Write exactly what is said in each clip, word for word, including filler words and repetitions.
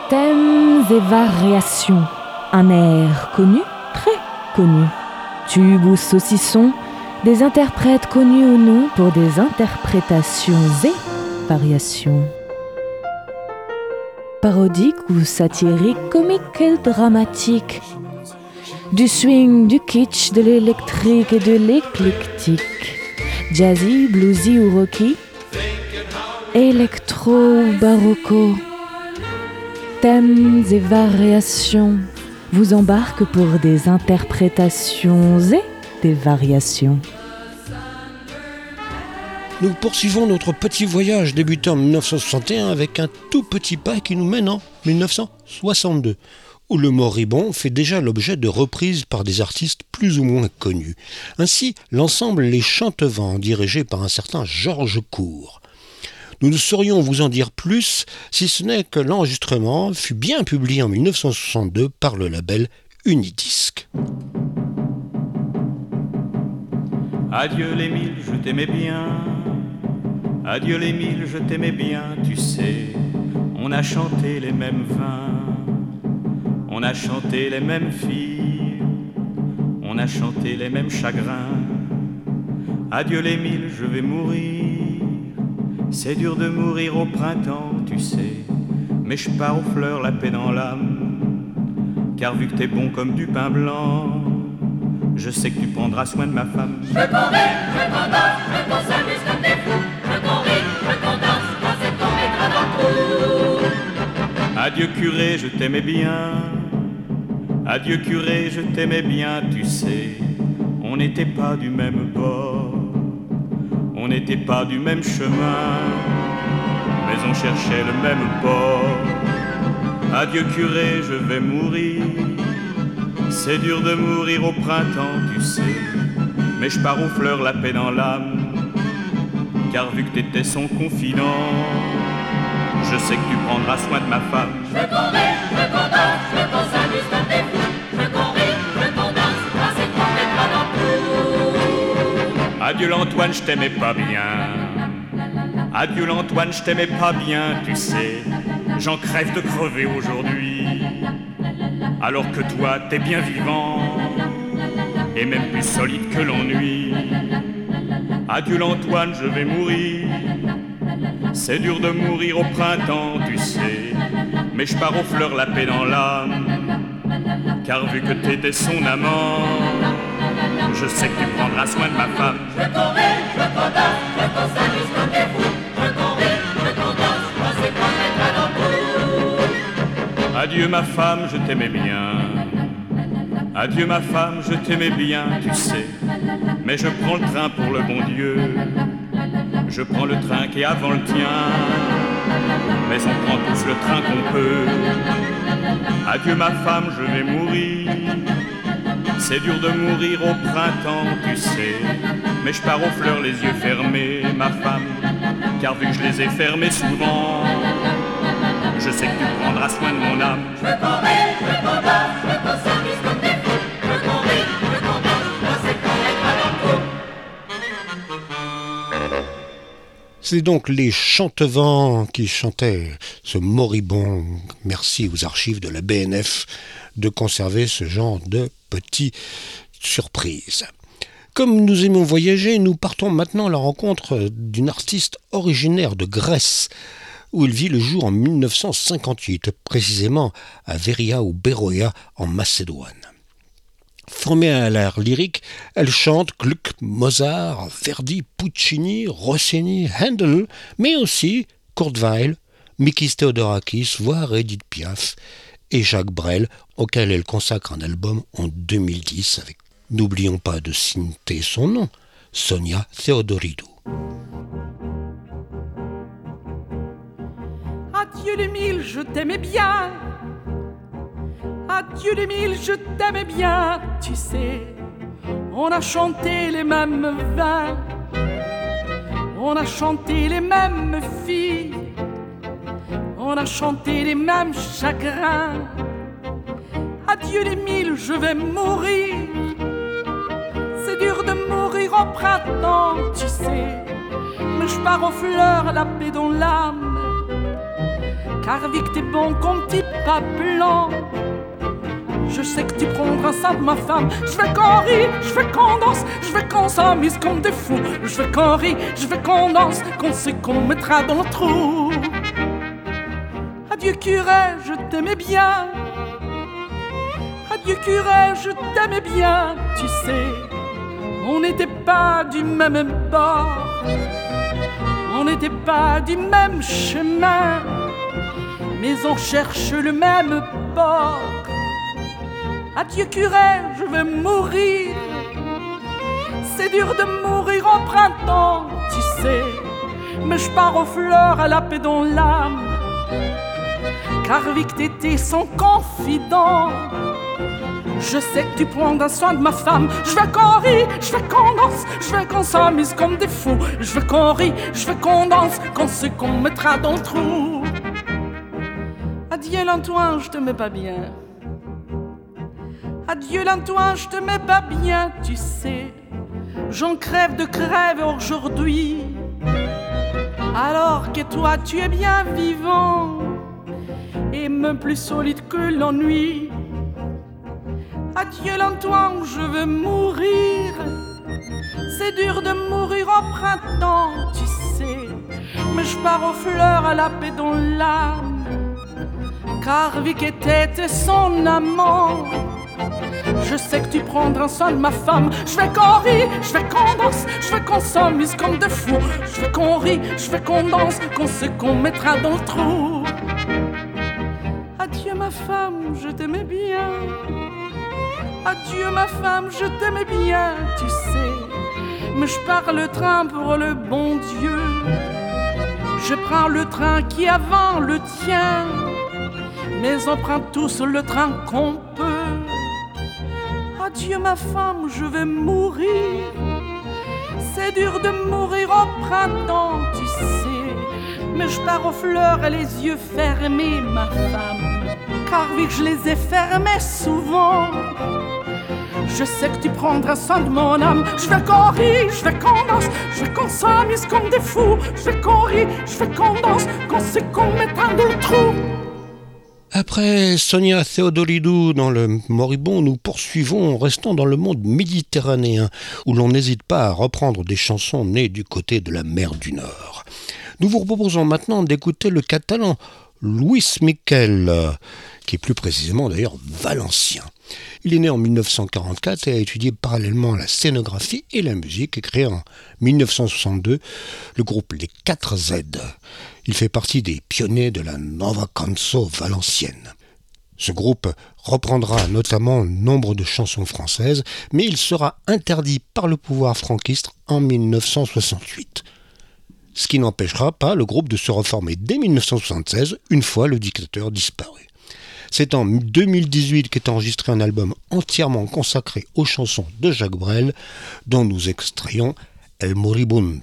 Thèmes et variations, un air connu, très connu. Tube ou saucisson, des interprètes connus ou non pour des interprétations et variations. Parodique ou satirique, comique et dramatique. Du swing, du kitsch, de l'électrique et de l'éclectique. Jazzy, bluesy ou rocky. Électro ou barocco. Thèmes et variations vous embarquent pour des interprétations et des variations. Nous poursuivons notre petit voyage débuté en dix-neuf cent soixante et un avec un tout petit pas qui nous mène en dix-neuf cent soixante-deux, où le moribond fait déjà l'objet de reprises par des artistes plus ou moins connus. Ainsi, l'ensemble Les Chantevents, dirigé par un certain Georges Cour. Nous ne saurions vous en dire plus, si ce n'est que l'enregistrement fut bien publié en dix-neuf cent soixante-deux par le label Unidisc. Adieu les mille, je t'aimais bien. Adieu les mille, je t'aimais bien, tu sais. On a chanté les mêmes vins, on a chanté les mêmes filles, on a chanté les mêmes chagrins. Adieu les mille, je vais mourir. C'est dur de mourir au printemps, tu sais. Mais je pars aux fleurs, la paix dans l'âme. Car vu que t'es bon comme du pain blanc, je sais que tu prendras soin de ma femme. Je qu'on rit, je qu'on danse, je qu'on s'amuse comme des fous. Je qu'on rit, je qu'on danse, quand c'est qu'on mettra dans le trou. Adieu curé, je t'aimais bien. Adieu curé, je t'aimais bien, tu sais. On n'était pas du même bord, on n'était pas du même chemin, mais on cherchait le même port. Adieu curé, je vais mourir. C'est dur de mourir au printemps, tu sais. Mais je pars aux fleurs, la paix dans l'âme. Car vu que t'étais son confident, je sais que tu prendras soin de ma femme. Je qu'on rit, je qu'on danse, je qu'on s'amuse comme des fous. Je qu'on rit, je qu'on danse, quand c'est qu'on mettra dans le trou. Adieu l'Antoine, je t'aimais pas bien. Adieu l'Antoine, je t'aimais pas bien, tu sais. J'en crève de crever aujourd'hui, alors que toi t'es bien vivant et même plus solide que l'ennui. Adieu l'Antoine, je vais mourir. C'est dur de mourir au printemps, tu sais. Mais je pars aux fleurs, la paix dans l'âme. Car vu que t'étais son amant, je sais que tu prendras soin de ma femme. Je qu'on rit, je qu'on danse, je qu'on s'amuse comme des fous. Je qu'on rit, je qu'on danse, quand c'est qu'on mettra dans le trou. Adieu ma femme, je t'aimais bien. Adieu ma femme, je t'aimais bien, tu sais. Mais je prends le train pour le bon Dieu. Je prends le train qui est avant le tien. Mais on prend tous le train qu'on peut. Adieu ma femme, je vais mourir. C'est dur de mourir au printemps, tu sais. Mais je pars aux fleurs les yeux fermés, ma femme. Car vu que je les ai fermés souvent, je sais que tu prendras soin de mon âme. Je qu'on rit, je qu'on danse, je qu'on s'amuse comme des fous. Je qu'on rit, je qu'on danse, quand c'est qu'on mettra dans le trou. C'est donc les Chantevents qui chantaient ce moribond. Merci aux archives de la B N F de conserver ce genre de petites surprises. Comme nous aimons voyager, nous partons maintenant à la rencontre d'une artiste originaire de Grèce, où il vit le jour en dix-neuf cent cinquante-huit, précisément à Veria ou Beroia en Macédoine. Formée à l'art lyrique, elle chante Gluck, Mozart, Verdi, Puccini, Rossini, Handel, mais aussi Kurt Weill, Mikis Theodorakis, voire Edith Piaf et Jacques Brel, auquel elle consacre un album en deux mille dix avec, n'oublions pas de citer son nom, Sonia Theodoridou. Adieu les mille, je t'aimais bien. Adieu les mille, je t'aimais bien. Tu sais, on a chanté les mêmes vins, on a chanté les mêmes filles, on a chanté les mêmes chagrins. Adieu les mille, je vais mourir. C'est dur de mourir au printemps, tu sais. Mais je pars aux fleurs, la paix dans l'âme. car vu que t'es bon comme petit pas blanc, je sais que tu prendras ça de ma femme. Je veux qu'on rie, je veux qu'on danse, je veux qu'on s'amuse comme des fous. Je veux qu'on rie, je veux qu'on danse, qu'on sait qu'on mettra dans le trou. Adieu curé, je t'aimais bien. Adieu curé, je t'aimais bien. Tu sais, on n'était pas du même bord, on n'était pas du même chemin, mais on cherche le même port. Adieu curé, je vais mourir. C'est dur de mourir au printemps, tu sais, mais je pars aux fleurs à la paix dans l'âme, car vu que t'étais son confident, je sais que tu prendras soin de ma femme. Je veux qu'on rie, je veux qu'on danse, je veux qu'on s'amuse comme des fous. Je veux qu'on rie, je veux qu'on danse, qu'on sait qu'on mettra dans le trou. Adieu l'Antoine, je te mets pas bien. Adieu l'Antoine, je te mets pas bien, tu sais. J'en crève de crève aujourd'hui, alors que toi tu es bien vivant et même plus solide que l'ennui. Adieu l'Antoine, je veux mourir. C'est dur de mourir au printemps, tu sais, mais je pars aux fleurs à la paix dans l'âme, car vu que t'étais son amant, je sais que tu prendras soin de ma femme. Je veux qu'on rie, je veux qu'on danse, je veux qu'on s'amuse comme de fous. Je veux qu'on rie, je veux qu'on danse, qu'on sait qu'on mettra dans le trou. Adieu ma femme, je t'aimais bien. Adieu ma femme, je t'aimais bien, tu sais, mais je pars le train pour le bon Dieu. Je prends le train qui est avant le tien, mais on prend tous le train qu'on peut. Adieu ma femme, je vais mourir. C'est dur de mourir au printemps, tu sais, mais je pars aux fleurs et les yeux fermés, ma femme, car vu que je les ai fermés souvent, je sais que tu prendras soin de mon âme. Je veux qu'on rie, je veux qu'on danse, je veux qu'on s'amuse comme des fous. Je veux qu'on rie, je veux qu'on danse, qu'on sait qu'on mettra dans le trou. Après Sonia Theodoridou dans le Moribond, nous poursuivons en restant dans le monde méditerranéen, où l'on n'hésite pas à reprendre des chansons nées du côté de la mer du Nord. Nous vous proposons maintenant d'écouter le catalan Luis Miquel, qui est plus précisément d'ailleurs valencien. Il est né en dix-neuf cent quarante-quatre et a étudié parallèlement la scénographie et la musique et créé en dix-neuf cent soixante-deux le groupe Les quatre Z. Il fait partie des pionniers de la Nova Cançó valencienne. Ce groupe reprendra notamment nombre de chansons françaises, mais il sera interdit par le pouvoir franquiste en dix-neuf cent soixante-huit. Ce qui n'empêchera pas le groupe de se reformer dès dix-neuf cent soixante-seize, une fois le dictateur disparu. C'est en deux mille dix-huit qu'est enregistré un album entièrement consacré aux chansons de Jacques Brel, dont nous extrayons El Moribund.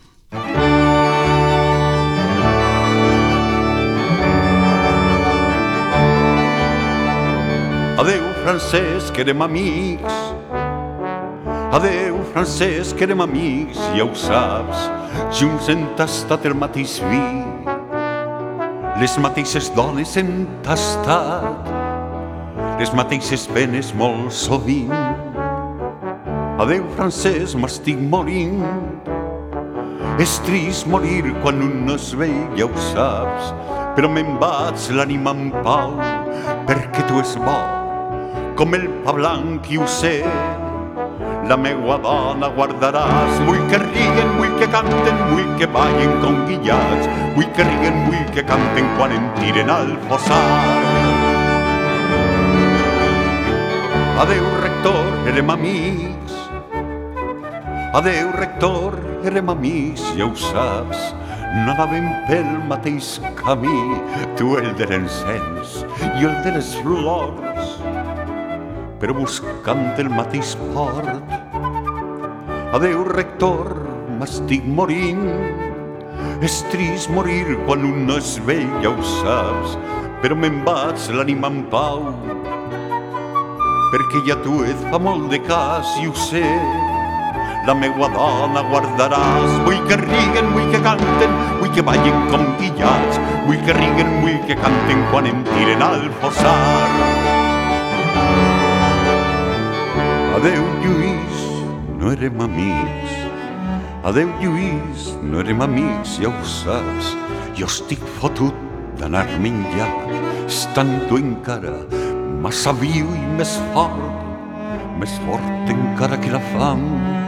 Adeu, francès, que érem amics. Adeu, francès, que érem amics, ja ho saps. Junts hem tastat el mateix vi, les mateixes dones hem tastat, les mateixes penes molt sovint. Adeu, francès, m'estic morint. És trist morir quan un no es veu, ja ho saps, però me'n vaig l'ànima en pau, perquè tu és bo, com el pa blanc, i ho sé. La meua dona guardaràs. Vull que riguen, vull que canten, vull que ballen com guillats. Vull que riguen, vull que canten quan em tiren al fossar. Adeu, rector, érem amics. Adeu, rector, érem amics, ja ho saps. No anàvem pel mateix camí, tu el de l'encens i el de les flors, però buscant el mateix port. Adeu, rector, m'estic morint. És trist morir quan un no es vell, ja ho saps, però me'n vaig l'ànima en pau, perquè ja tu et fa molt de cas, i ho sé. La meua dona guardaràs. Vull que riguen, vull que canten, vull que ballen com guillats. vull que riguen, vull que canten quan em tiren al fossar. Adeu, Lluís, no érem amics. Adeu, Lluís, no érem amics, ja ho saps. Jo estic fotut d'anar-me'n ja, estant tu encara massa viu i més fort, més fort encara que la fam.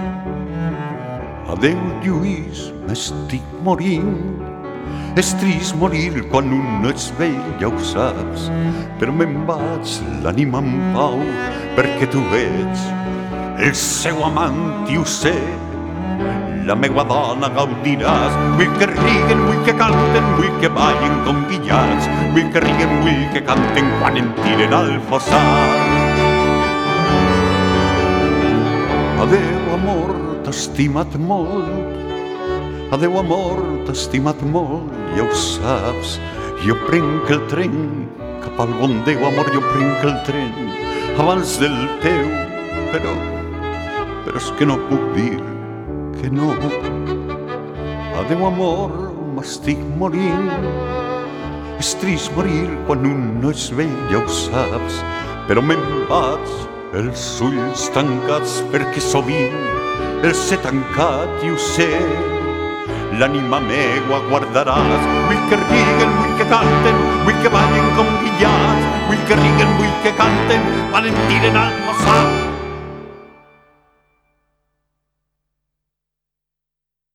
Adeu, Lluís, m'estic morint. És trist morir quan un no ets vell, ja ho saps, però me'n vaig l'ànima en pau, perquè tu ets el seu amant i ho sé. La meua dona gaudiràs. Vull que riguen, vull que canten, vull que ballin com guillats. Vull que riguen, vull que canten quan em tiren al fossar. Adeu, amor, t'he estimat molt. Adeu, amor, t'he estimat molt, ja ho saps. Jo prenc el tren cap al bon Déu, amor, jo prenc el tren abans del teu, però, però és que no puc dir que no. Adeu, amor, m'estic morint. És trist morir quan un no és vell, ja ho saps, però me'n vaig els ulls tancats perquè sovint els he tancat i ho sé. L'ànima meua guardaràs. Vull que riguen, vull que canten, vull que ballin com guillats. Vull que riguen, vull que canten quan em tiren al fossar.